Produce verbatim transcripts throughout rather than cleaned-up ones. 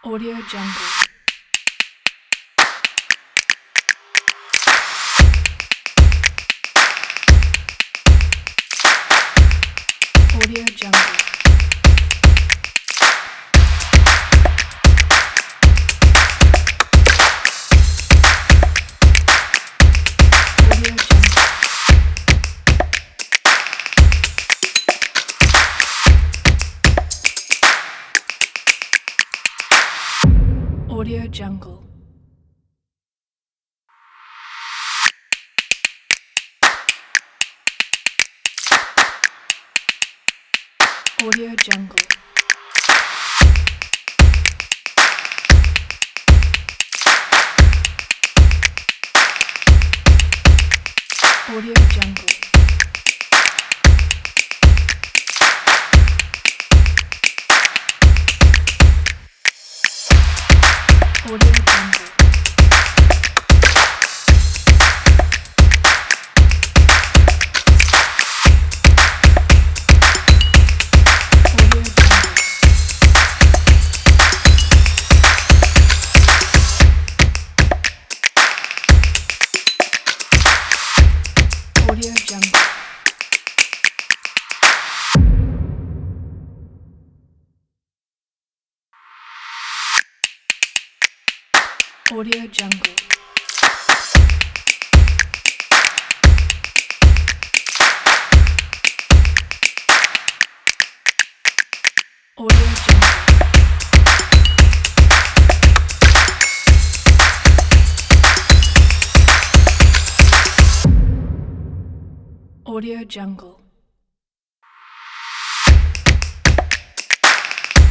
Audio Jungle. Audio Jungle. Audio Jungle. Audio Jungle. Audio Jungle. Audio Jungle. Audio Jungle. Audio Jungle. Audio Jungle. Audio Jungle.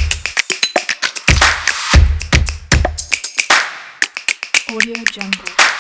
Audio Jungle.